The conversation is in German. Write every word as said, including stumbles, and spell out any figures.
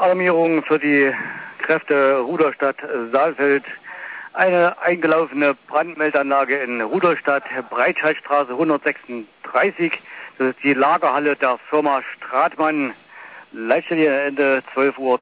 Alarmierung für die Kräfte Rudolstadt Saalfeld. Eine eingelaufene Brandmeldeanlage in Rudolstadt, Breitscheidstraße hundertsechsunddreißig. Das ist die Lagerhalle der Firma Stratmann. Leitstelle Ende zwölf Uhr.